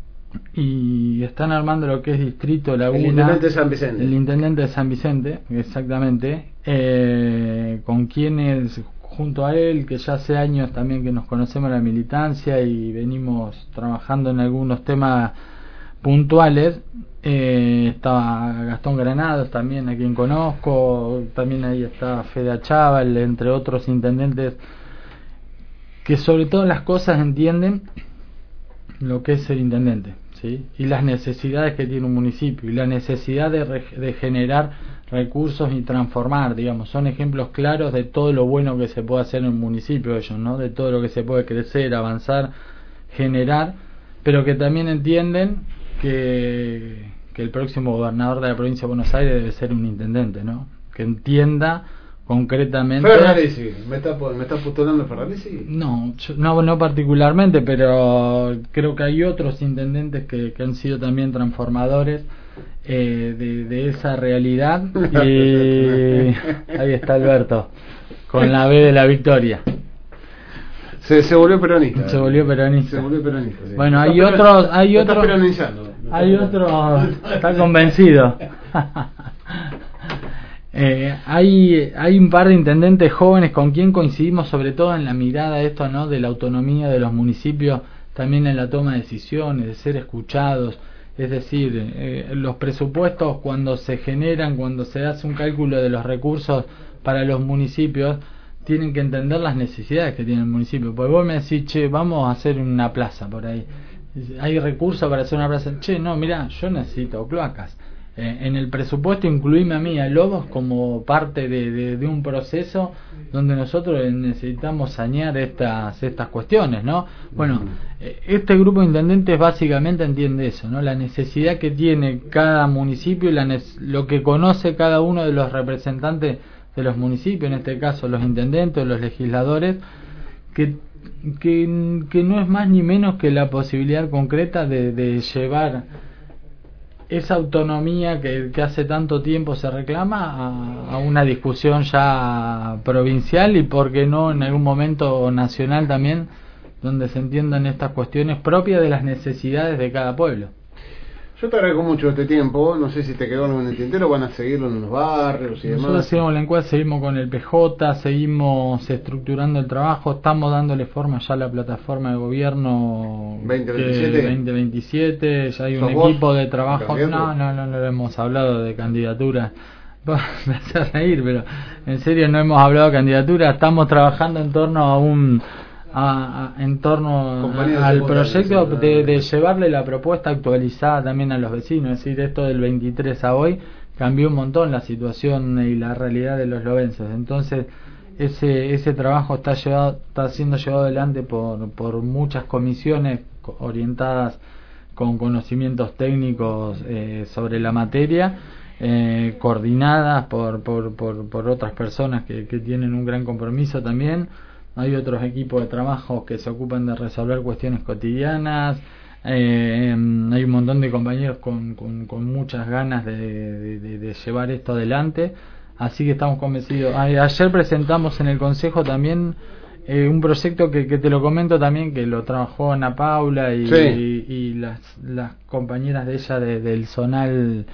Y están armando lo que es Distrito Laguna,
el intendente de San Vicente,
el intendente de San Vicente, exactamente, eh, con quienes junto a él, que ya hace años también que nos conocemos la militancia y venimos trabajando en algunos temas puntuales. Eh, estaba Gastón Granados también, a quien conozco, también ahí está Fede Achával, entre otros intendentes que sobre todas las cosas entienden lo que es ser intendente, ¿sí? Y las necesidades que tiene un municipio y la necesidad de, re, de generar recursos y transformar, digamos, son ejemplos claros de todo lo bueno que se puede hacer en un municipio ellos, ¿no? De todo lo que se puede crecer, avanzar, generar, pero que también entienden que, que el próximo gobernador de la provincia de Buenos Aires debe ser un intendente, ¿no? Que entienda concretamente.
Ferraresi, ¿me está, me está postulando Ferraresi?
No, yo, no, no particularmente, pero creo que hay otros intendentes que, que han sido también transformadores eh, de, de esa realidad. Y ahí está Alberto, con la B de la victoria.
Se, se volvió peronista.
Se volvió peronista.
Se volvió peronista. Sí.
Bueno, hay otros, hay otros, hay otros, está convencido. Eh, hay hay un par de intendentes jóvenes con quien coincidimos sobre todo en la mirada de esto, ¿no? De la autonomía de los municipios, también en la toma de decisiones, de ser escuchados. Es decir, eh, los presupuestos cuando se generan, cuando se hace un cálculo de los recursos para los municipios, tienen que entender las necesidades que tiene el municipio. Porque vos me decís, che, vamos a hacer una plaza por ahí, hay recursos para hacer una plaza. Che, no, mirá, yo necesito cloacas. Eh, en el presupuesto incluíme a mí, a Lobos, como parte de, de, de un proceso donde nosotros necesitamos sanear estas estas cuestiones, ¿no? Bueno, eh, este grupo de intendentes básicamente entiende eso, ¿no? La necesidad que tiene cada municipio y la lo que conoce cada uno de los representantes de los municipios, en este caso los intendentes, los legisladores, que que, que no es más ni menos que la posibilidad concreta de, de llevar esa autonomía que, que hace tanto tiempo se reclama a, a una discusión ya provincial y por qué no en algún momento nacional también, donde se entiendan estas cuestiones propias de las necesidades de cada pueblo.
Yo te agradezco mucho este tiempo, no sé si te quedó algo en el tintero, van a seguirlo en los barrios y demás.
Nosotros seguimos la encuesta, seguimos con el P J, seguimos estructurando el trabajo, estamos dándole forma ya a la plataforma de gobierno
veinte veintisiete,
veinte veintisiete, ya hay un equipo de trabajo. No, no, no, no hemos hablado de candidatura. Me hace reír, pero en serio no hemos hablado de candidatura, estamos trabajando en torno a un a, a, en torno a, al proyecto de, de llevarle la propuesta actualizada también a los vecinos. Es decir, esto del veintitrés a hoy cambió un montón la situación y la realidad de los lobenses. Entonces ese ese trabajo está llevado está siendo llevado adelante por por muchas comisiones orientadas con conocimientos técnicos eh, sobre la materia, eh, coordinadas por, por por por otras personas que, que tienen un gran compromiso también. Hay otros equipos de trabajo que se ocupan de resolver cuestiones cotidianas. Eh, hay un montón de compañeros con, con, con muchas ganas de, de, de, de llevar esto adelante, así que estamos convencidos. Ayer presentamos en el consejo también eh, un proyecto que, que te lo comento también, que lo trabajó Ana Paula y, sí. y, y las, las compañeras de ella de, del Zonal,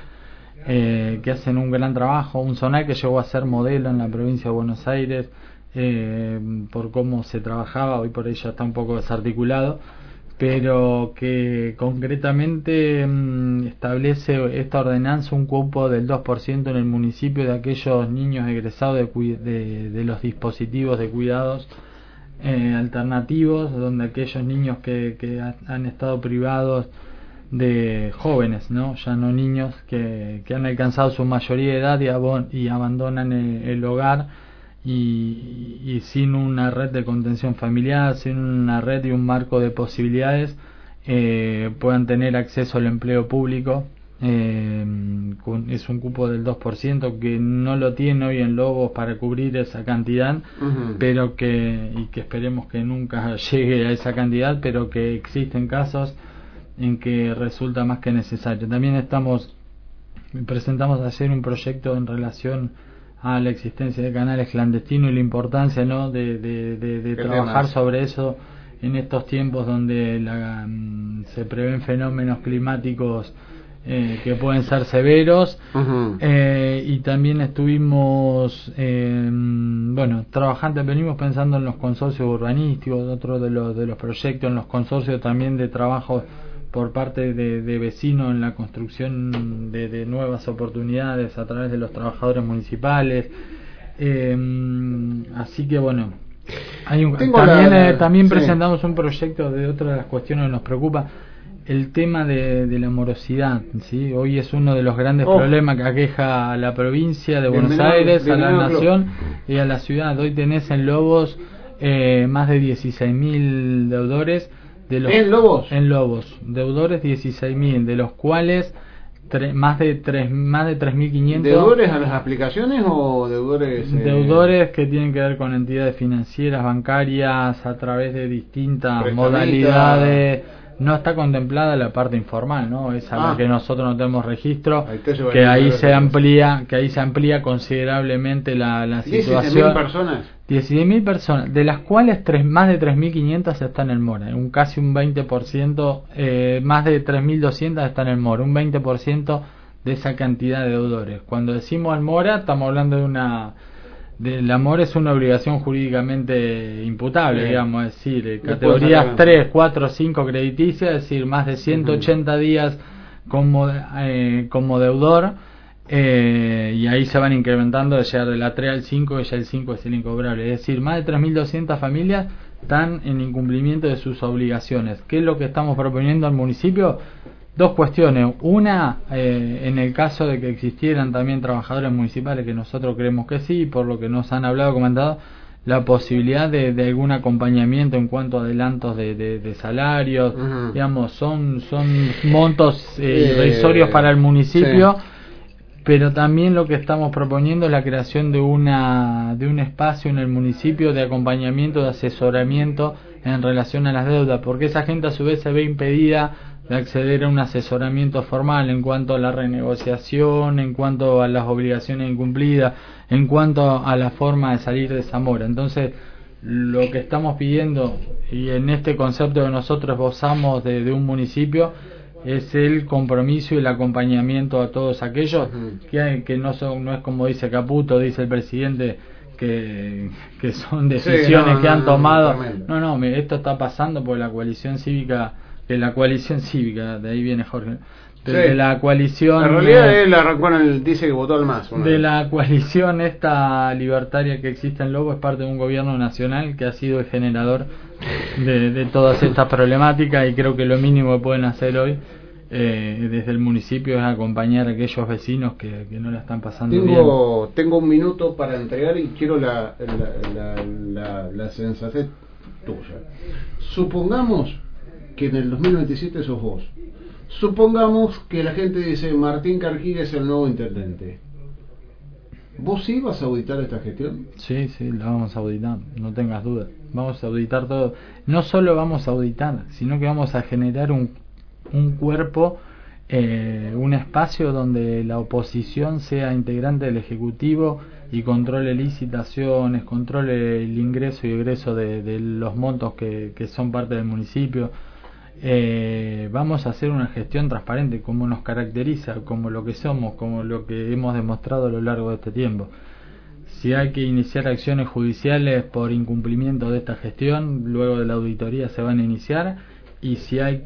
eh, que hacen un gran trabajo, un Zonal que llegó a ser modelo en la provincia de Buenos Aires, eh, por cómo se trabajaba. Hoy por ella está un poco desarticulado, pero que concretamente mmm, establece esta ordenanza un cupo del dos por ciento en el municipio de aquellos niños egresados de, de, de los dispositivos de cuidados eh, alternativos, donde aquellos niños que, que ha, han estado privados de jóvenes, no ya no niños, que, que han alcanzado su mayoría de edad y, abon, y abandonan el, el hogar, Y, y sin una red de contención familiar, sin una red y un marco de posibilidades, eh, puedan tener acceso al empleo público. Eh, con, es un cupo del dos por ciento que no lo tiene hoy en Lobos para cubrir esa cantidad, uh-huh. pero que y que esperemos que nunca llegue a esa cantidad, pero que existen casos en que resulta más que necesario. También estamos presentamos ayer un proyecto en relación a la existencia de canales clandestinos y la importancia, ¿no?, de, de, de, de trabajar temas? sobre eso en estos tiempos donde la, um, se prevén fenómenos climáticos eh, que pueden ser severos. Uh-huh. eh, y también estuvimos eh, bueno trabajando, venimos pensando en los consorcios urbanísticos, otro de los de los proyectos, en los consorcios también de trabajo por parte de, de vecinos en la construcción de, de nuevas oportunidades a través de los trabajadores municipales. Eh, así que bueno, hay un, también la, eh, también sí. presentamos un proyecto de otra de las cuestiones que nos preocupa, el tema de, de la morosidad, ¿sí? Hoy es uno de los grandes oh. problemas que aqueja a la provincia de Buenos bienvenido, Aires, bienvenido, a la nación y a la ciudad. Hoy tenés en Lobos eh, más de dieciséis mil deudores. De los,
¿En Lobos?
En Lobos, deudores dieciséis mil, de los cuales tre, más de tres más de tres mil quinientos.
¿Deudores a las aplicaciones o deudores? Eh...
Deudores que tienen que ver con entidades financieras, bancarias, a través de distintas modalidades. No está contemplada la parte informal, ¿no? Esa ah. la que nosotros no tenemos registro, ahí que ahí se amplía, que ahí se amplía considerablemente la, la situación.
dieciséis mil personas.
dieciséis mil personas, de las cuales tres, más de tres mil quinientas están en mora, un casi un veinte por ciento, eh, más de tres mil doscientas están en mora, un veinte por ciento de esa cantidad de deudores. Cuando decimos en mora, estamos hablando de una de la mora es una obligación jurídicamente imputable, sí. digamos, es decir, eh, categorías tres, cuatro, cinco crediticias, es decir, más de ciento ochenta uh-huh. días como eh, como deudor. Eh, y ahí se van incrementando de llegar de la tres al cinco, y ya el cinco es el incobrable. Es decir, más de tres mil doscientas familias están en incumplimiento de sus obligaciones. ¿Qué es lo que estamos proponiendo al municipio? Dos cuestiones. Una, eh, en el caso de que existieran también trabajadores municipales, que nosotros creemos que sí, por lo que nos han hablado, comentado, la posibilidad de, de algún acompañamiento en cuanto a adelantos de, de, de salarios. Uh-huh. Digamos, son, son montos eh, irrisorios eh, para el municipio. Sí. Pero también lo que estamos proponiendo es la creación de una de un espacio en el municipio de acompañamiento, de asesoramiento en relación a las deudas, porque esa gente a su vez se ve impedida de acceder a un asesoramiento formal en cuanto a la renegociación, en cuanto a las obligaciones incumplidas, en cuanto a la forma de salir de esa mora. Entonces, lo que estamos pidiendo, y en este concepto que nosotros esbozamos de, de un municipio, es el compromiso y el acompañamiento a todos aquellos uh-huh. que, que no son, no es como dice Caputo, dice el presidente, que, que son decisiones sí, no, que no, han tomado. No, no, no, esto está pasando por la coalición cívica, que la coalición cívica, de ahí viene Jorge, de, sí. de la coalición.
En realidad él arrancó en el, dice que votó al MAS.
De vez. La coalición esta libertaria que existe en Lobo, es parte de un gobierno nacional que ha sido el generador de, de todas estas problemáticas, y creo que lo mínimo que pueden hacer hoy eh, desde el municipio es acompañar a aquellos vecinos que, que no la están pasando
tengo,
bien.
Tengo un minuto para entregar y quiero la, la, la, la, la sensatez tuya. Supongamos que en el dos mil veintisiete sos vos. Supongamos que la gente dice Martín Carquilla es el nuevo intendente. ¿Vos sí vas a auditar esta gestión?
Sí, sí, la vamos a auditar, no tengas dudas. Vamos a auditar todo. No solo vamos a auditar, sino que vamos a generar un, un cuerpo, eh, un espacio donde la oposición sea integrante del Ejecutivo y controle licitaciones, controle el ingreso y egreso de, de los montos que, que son parte del municipio. Eh, vamos a hacer una gestión transparente, como nos caracteriza, como lo que somos, como lo que hemos demostrado a lo largo de este tiempo. Si hay que iniciar acciones judiciales por incumplimiento de esta gestión, luego de la auditoría se van a iniciar, y si hay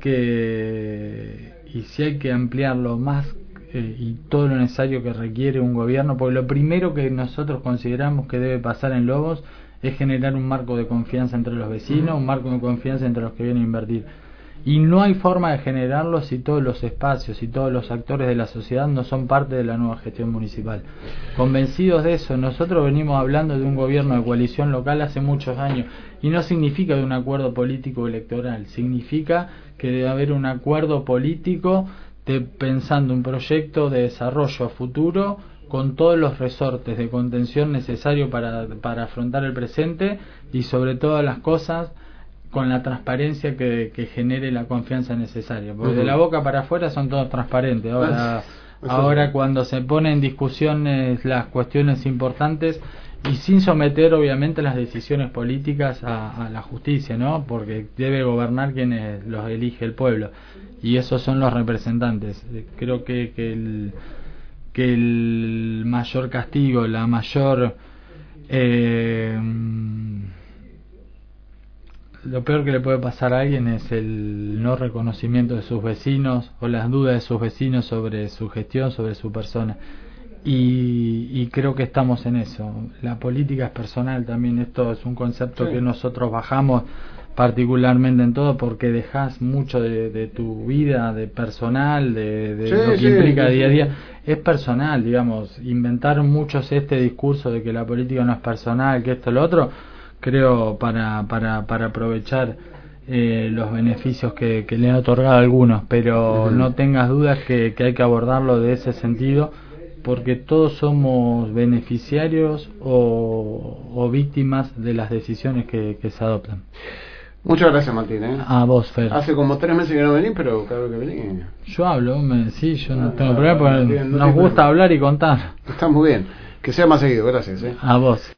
que y si hay que ampliarlo más eh, y todo lo necesario que requiere un gobierno, porque lo primero que nosotros consideramos que debe pasar en Lobos es generar un marco de confianza entre los vecinos, un marco de confianza entre los que vienen a invertir. Y no hay forma de generarlo si todos los espacios y todos los actores de la sociedad no son parte de la nueva gestión municipal. Convencidos de eso, nosotros venimos hablando de un gobierno de coalición local hace muchos años, y no significa de un acuerdo político electoral, significa que debe haber un acuerdo político de, pensando un proyecto de desarrollo a futuro con todos los resortes de contención necesarios para, para afrontar el presente, y sobre todas las cosas con la transparencia que, que genere la confianza necesaria, porque uh-huh. de la boca para afuera son todos transparentes. Ahora, ahora cuando se ponen en discusiones las cuestiones importantes, y sin someter obviamente las decisiones políticas a, a la justicia, ¿no? Porque debe gobernar quienes los elige el pueblo, y esos son los representantes. Creo que, que, el, que el mayor castigo, la mayor... Eh, lo peor que le puede pasar a alguien es el no reconocimiento de sus vecinos, o las dudas de sus vecinos sobre su gestión, sobre su persona. Y, y creo que estamos en eso. La política es personal también. Esto es un concepto sí. que nosotros bajamos particularmente en todo, porque dejas mucho de, de tu vida, de personal, de, de sí, lo que sí, implica sí, día a día. Sí. Es personal, digamos. Inventaron muchos este discurso de que la política no es personal, que esto, lo otro, creo, para para para aprovechar eh, los beneficios que, que le han otorgado a algunos, pero uh-huh. no tengas dudas que, que hay que abordarlo de ese sentido, porque todos somos beneficiarios o, o víctimas de las decisiones que, que se adoptan.
Muchas gracias, Martín. ¿eh?
A vos, Fer.
Hace como tres meses que no venís, pero cada vez que venís.
Yo hablo, me, sí, yo no, no tengo no, problema, porque no nos gusta problema. hablar y contar.
Está muy bien. Que sea más seguido, gracias. ¿eh?
A vos.